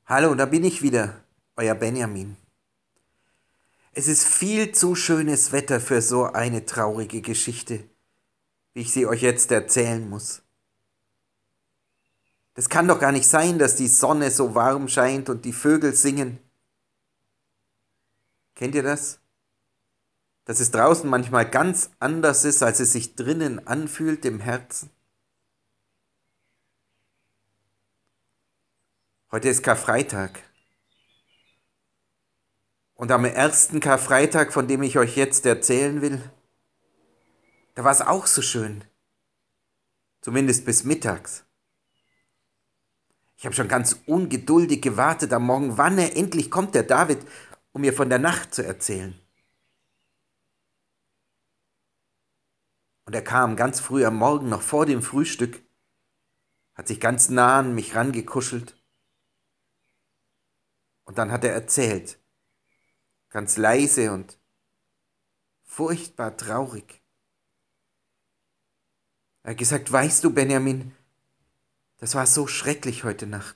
Hallo, da bin ich wieder, euer Benjamin. Es ist viel zu schönes Wetter für so eine traurige Geschichte, wie ich sie euch jetzt erzählen muss. Das kann doch gar nicht sein, dass die Sonne so warm scheint und die Vögel singen. Kennt ihr das? Dass es draußen manchmal ganz anders ist, als es sich drinnen anfühlt im Herzen. Heute ist Karfreitag. Und am ersten Karfreitag, von dem ich euch jetzt erzählen will, da war es auch so schön. Zumindest bis mittags. Ich habe schon ganz ungeduldig gewartet am Morgen, wann er endlich kommt, der David, um mir von der Nacht zu erzählen. Und er kam ganz früh am Morgen, noch vor dem Frühstück, hat sich ganz nah an mich rangekuschelt. Und dann hat er erzählt, ganz leise und furchtbar traurig. Er hat gesagt, weißt du, Benjamin, das war so schrecklich heute Nacht.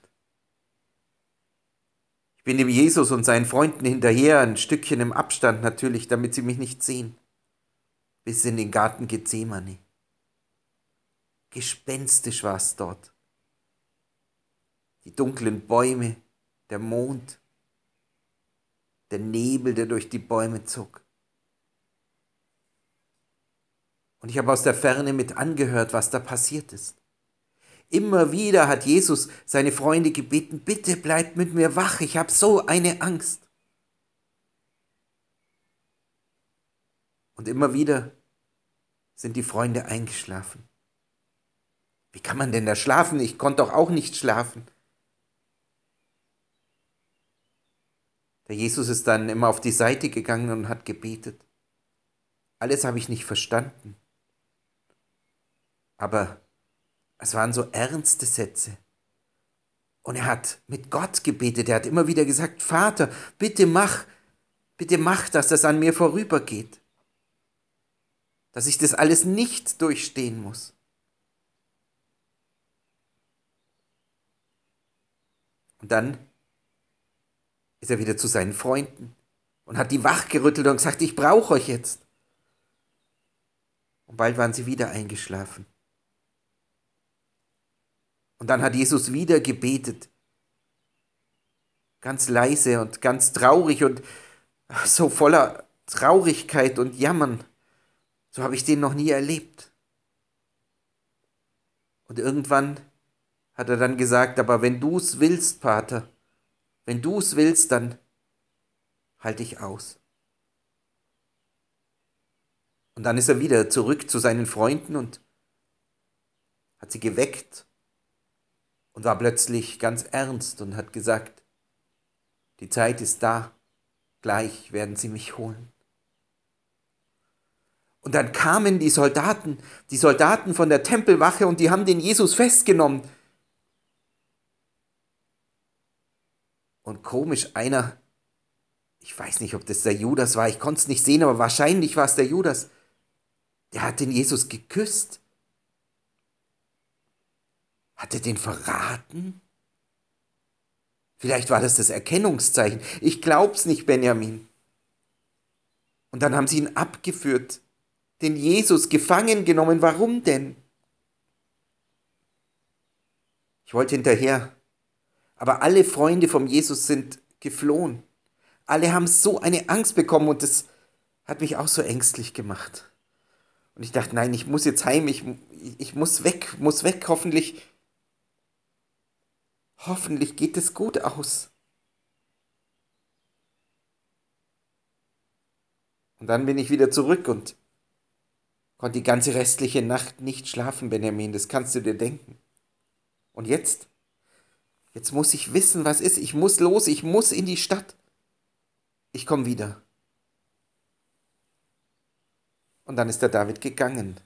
Ich bin dem Jesus und seinen Freunden hinterher, ein Stückchen im Abstand natürlich, damit sie mich nicht sehen, bis in den Garten Gethsemane. Gespenstisch war es dort. Die dunklen Bäume, der Mond, der Nebel, der durch die Bäume zog. Und ich habe aus der Ferne mit angehört, was da passiert ist. Immer wieder hat Jesus seine Freunde gebeten, bitte bleibt mit mir wach, ich habe so eine Angst. Und immer wieder sind die Freunde eingeschlafen. Wie kann man denn da schlafen? Ich konnte doch auch nicht schlafen. Der Jesus ist dann immer auf die Seite gegangen und hat gebetet. Alles habe ich nicht verstanden. Aber es waren so ernste Sätze. Und er hat mit Gott gebetet. Er hat immer wieder gesagt, Vater, bitte mach, dass das an mir vorübergeht. Dass ich das alles nicht durchstehen muss. Und dann ist er wieder zu seinen Freunden und hat die wachgerüttelt und gesagt, ich brauche euch jetzt. Und bald waren sie wieder eingeschlafen. Und dann hat Jesus wieder gebetet, ganz leise und ganz traurig und so voller Traurigkeit und Jammern. So habe ich den noch nie erlebt. Und irgendwann hat er dann gesagt, aber wenn du es willst, Pater, wenn du es willst, dann halte ich aus. Und dann ist er wieder zurück zu seinen Freunden und hat sie geweckt und war plötzlich ganz ernst und hat gesagt, die Zeit ist da, gleich werden sie mich holen. Und dann kamen die Soldaten von der Tempelwache und die haben den Jesus festgenommen. Und komisch, einer, ich weiß nicht, ob das der Judas war, ich konnte es nicht sehen, aber wahrscheinlich war es der Judas, der hat den Jesus geküsst. Hat er den verraten? Vielleicht war das Erkennungszeichen. Ich glaub's nicht, Benjamin. Und dann haben sie ihn abgeführt, den Jesus gefangen genommen. Warum denn? Ich wollte hinterher, aber alle Freunde vom Jesus sind geflohen. Alle haben so eine Angst bekommen und das hat mich auch so ängstlich gemacht. Und ich dachte, nein, ich muss jetzt heim, ich muss weg, hoffentlich geht es gut aus. Und dann bin ich wieder zurück und konnte die ganze restliche Nacht nicht schlafen, Benjamin, das kannst du dir denken. Und jetzt? Jetzt muss ich wissen, was ist. Ich muss los, ich muss in die Stadt. Ich komme wieder. Und dann ist der David gegangen.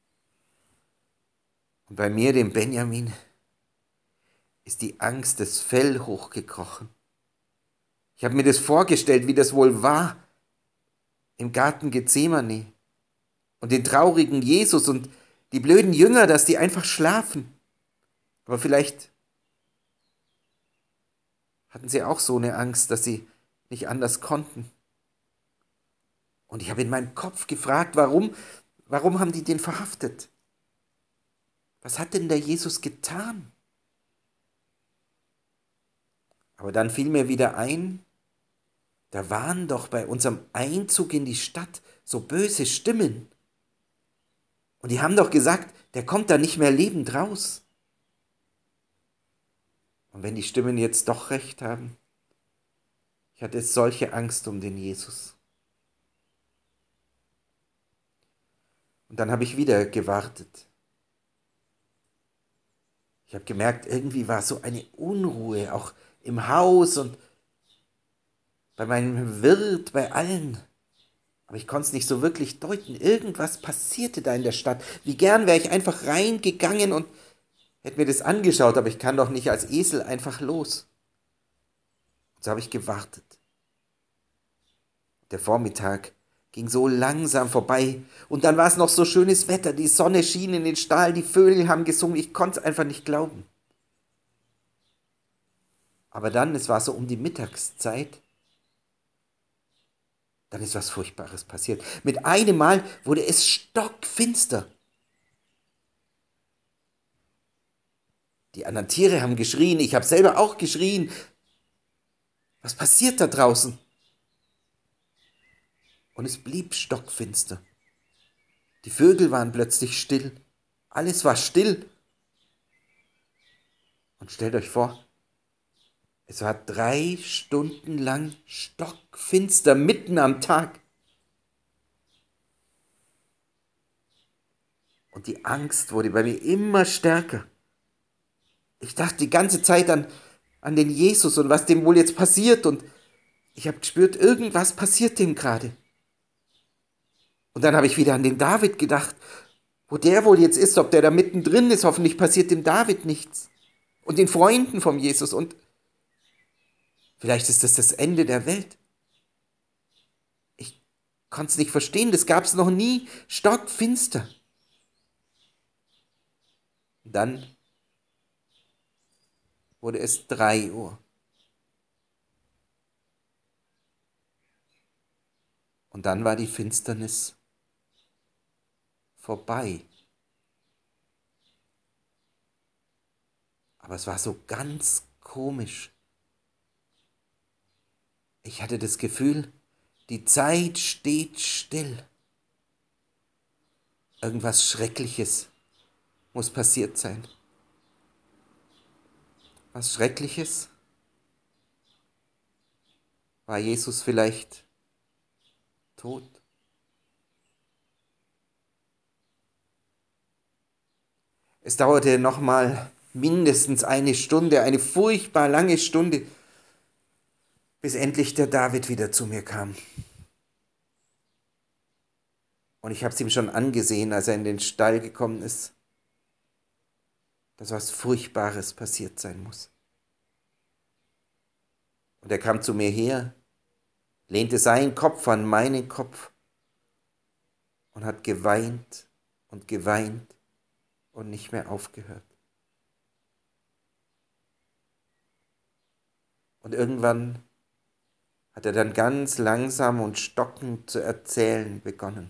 Und bei mir, dem Benjamin, ist die Angst das Fell hochgekrochen. Ich habe mir das vorgestellt, wie das wohl war im Garten Gethsemane und den traurigen Jesus und die blöden Jünger, dass die einfach schlafen. Aber vielleicht hatten sie auch so eine Angst, dass sie nicht anders konnten. Und ich habe in meinem Kopf gefragt, warum haben die den verhaftet? Was hat denn der Jesus getan? Aber dann fiel mir wieder ein, da waren doch bei unserem Einzug in die Stadt so böse Stimmen. Und die haben doch gesagt, der kommt da nicht mehr lebend raus. Und wenn die Stimmen jetzt doch recht haben, ich hatte solche Angst um den Jesus. Und dann habe ich wieder gewartet. Ich habe gemerkt, irgendwie war so eine Unruhe, auch im Haus und bei meinem Wirt, bei allen. Aber ich konnte es nicht so wirklich deuten. Irgendwas passierte da in der Stadt. Wie gern wäre ich einfach reingegangen und hätte mir das angeschaut, aber ich kann doch nicht als Esel einfach los. Und so habe ich gewartet. Der Vormittag ging so langsam vorbei und dann war es noch so schönes Wetter. Die Sonne schien in den Stall, die Vögel haben gesungen. Ich konnte es einfach nicht glauben. Aber dann, es war so um die Mittagszeit, dann ist was Furchtbares passiert. Mit einem Mal wurde es stockfinster. Die anderen Tiere haben geschrien, ich habe selber auch geschrien. Was passiert da draußen? Und es blieb stockfinster. Die Vögel waren plötzlich still. Alles war still. Und stellt euch vor, es war 3 Stunden lang stockfinster, mitten am Tag. Und die Angst wurde bei mir immer stärker. Ich dachte die ganze Zeit an den Jesus und was dem wohl jetzt passiert. Und ich habe gespürt, irgendwas passiert dem gerade. Und dann habe ich wieder an den David gedacht, wo der wohl jetzt ist, ob der da mittendrin ist. Hoffentlich passiert dem David nichts. Und den Freunden vom Jesus. Und vielleicht ist das das Ende der Welt. Ich konnte es nicht verstehen, das gab es noch nie. Stockfinster. Und dann wurde es 3 Uhr. Und dann war die Finsternis vorbei. Aber es war so ganz komisch. Ich hatte das Gefühl, die Zeit steht still. Irgendwas Schreckliches muss passiert sein. Was Schreckliches? War Jesus vielleicht tot? Es dauerte nochmal mindestens eine Stunde, eine furchtbar lange Stunde, bis endlich der David wieder zu mir kam. Und ich habe es ihm schon angesehen, als er in den Stall gekommen ist, dass was Furchtbares passiert sein muss. Und er kam zu mir her, lehnte seinen Kopf an meinen Kopf und hat geweint und nicht mehr aufgehört. Und irgendwann hat er dann ganz langsam und stockend zu erzählen begonnen,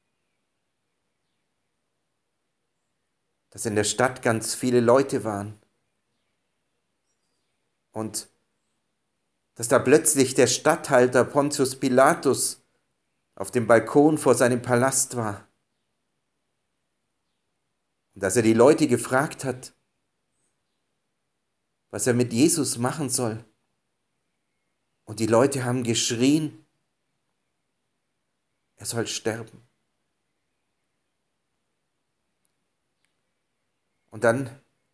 dass in der Stadt ganz viele Leute waren und dass da plötzlich der Statthalter Pontius Pilatus auf dem Balkon vor seinem Palast war und dass er die Leute gefragt hat, was er mit Jesus machen soll. Und die Leute haben geschrien, er soll sterben. Und dann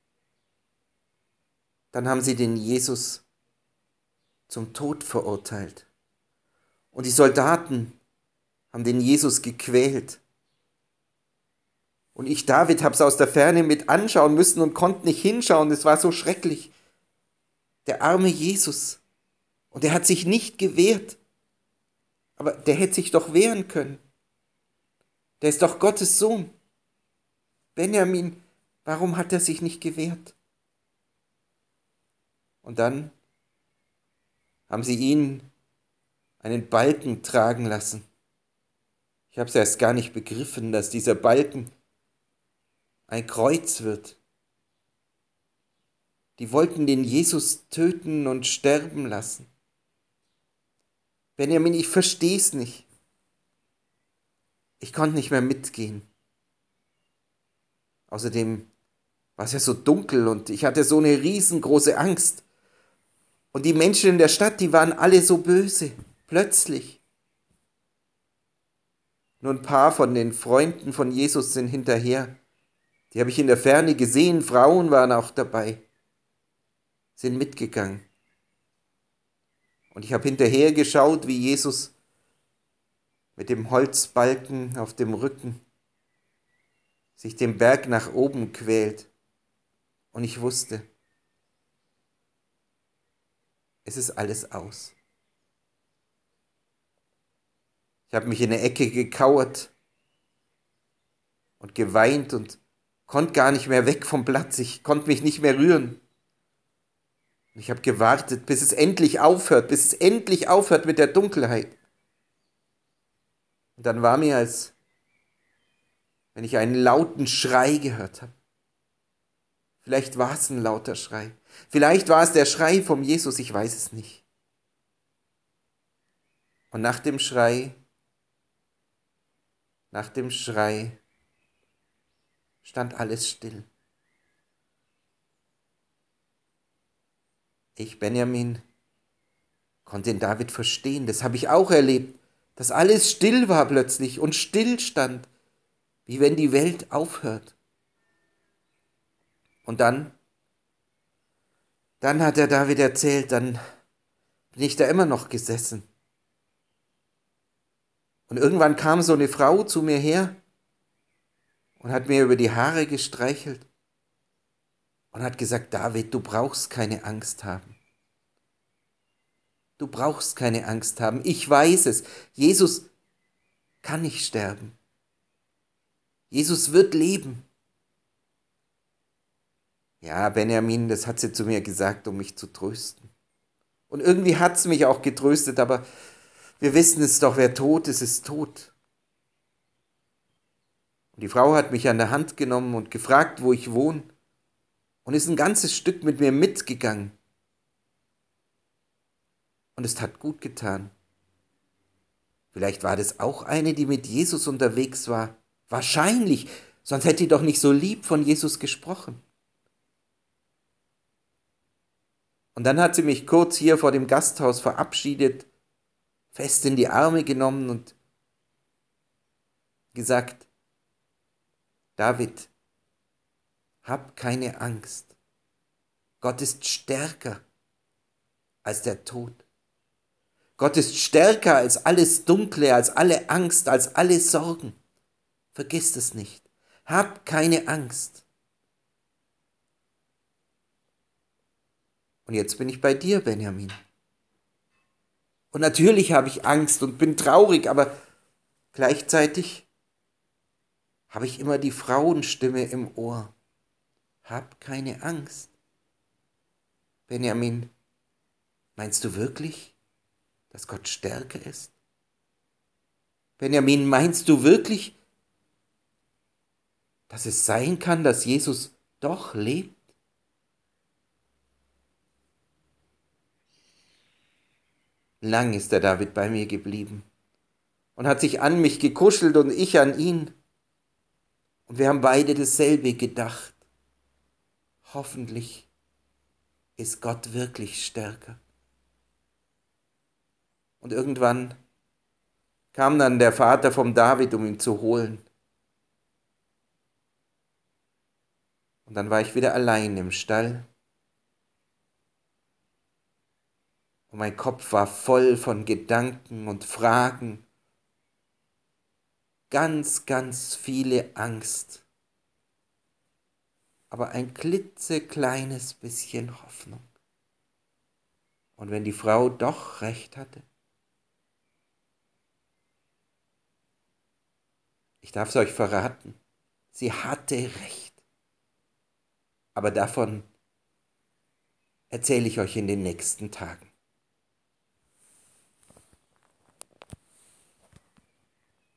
haben sie den Jesus zum Tod verurteilt. Und die Soldaten haben den Jesus gequält. Und ich, David, habe es aus der Ferne mit anschauen müssen und konnte nicht hinschauen. Es war so schrecklich. Der arme Jesus. Und er hat sich nicht gewehrt. Aber der hätte sich doch wehren können. Der ist doch Gottes Sohn. Benjamin, warum hat er sich nicht gewehrt? Und dann haben sie ihn einen Balken tragen lassen. Ich habe es erst gar nicht begriffen, dass dieser Balken ein Kreuz wird. Die wollten den Jesus töten und sterben lassen. Benjamin, ich verstehe es nicht. Ich konnte nicht mehr mitgehen. Außerdem war es ja so dunkel und ich hatte so eine riesengroße Angst. Und die Menschen in der Stadt, die waren alle so böse, plötzlich. Nur ein paar von den Freunden von Jesus sind hinterher. Die habe ich in der Ferne gesehen, Frauen waren auch dabei, sind mitgegangen. Und ich habe hinterher geschaut, wie Jesus mit dem Holzbalken auf dem Rücken sich den Berg nach oben quält. Und ich wusste, es ist alles aus. Ich habe mich in der Ecke gekauert und geweint und konnte gar nicht mehr weg vom Platz. Ich konnte mich nicht mehr rühren. Ich habe gewartet, bis es endlich aufhört mit der Dunkelheit. Und dann war mir, als wenn ich einen lauten Schrei gehört habe. Vielleicht war es ein lauter Schrei. Vielleicht war es der Schrei vom Jesus, ich weiß es nicht. Und nach dem Schrei stand alles still. Ich, Benjamin, konnte den David verstehen. Das habe ich auch erlebt, dass alles still war plötzlich und still stand, wie wenn die Welt aufhört. Und dann hat der David erzählt, dann bin ich da immer noch gesessen. Und irgendwann kam so eine Frau zu mir her und hat mir über die Haare gestreichelt und hat gesagt, David, du brauchst keine Angst haben. Du brauchst keine Angst haben. Ich weiß es. Jesus kann nicht sterben. Jesus wird leben. Ja, Benjamin, das hat sie zu mir gesagt, um mich zu trösten. Und irgendwie hat es mich auch getröstet, aber wir wissen es doch, wer tot ist, ist tot. Und die Frau hat mich an der Hand genommen und gefragt, wo ich wohne, und ist ein ganzes Stück mit mir mitgegangen. Und es hat gut getan. Vielleicht war das auch eine, die mit Jesus unterwegs war. Wahrscheinlich, sonst hätte die doch nicht so lieb von Jesus gesprochen. Und dann hat sie mich kurz hier vor dem Gasthaus verabschiedet, fest in die Arme genommen und gesagt, David, hab keine Angst. Gott ist stärker als der Tod. Gott ist stärker als alles Dunkle, als alle Angst, als alle Sorgen. Vergiss es nicht. Hab keine Angst. Und jetzt bin ich bei dir, Benjamin. Und natürlich habe ich Angst und bin traurig, aber gleichzeitig habe ich immer die Frauenstimme im Ohr. Hab keine Angst. Benjamin, meinst du wirklich, dass Gott stärker ist? Benjamin, meinst du wirklich, dass es sein kann, dass Jesus doch lebt? Lang ist der David bei mir geblieben und hat sich an mich gekuschelt und ich an ihn. Und wir haben beide dasselbe gedacht. Hoffentlich ist Gott wirklich stärker. Und irgendwann kam dann der Vater vom David, um ihn zu holen. Und dann war ich wieder allein im Stall. Und mein Kopf war voll von Gedanken und Fragen. Ganz, ganz viele Angst. Aber ein klitzekleines bisschen Hoffnung. Und wenn die Frau doch recht hatte? Ich darf es euch verraten, sie hatte recht. Aber davon erzähle ich euch in den nächsten Tagen.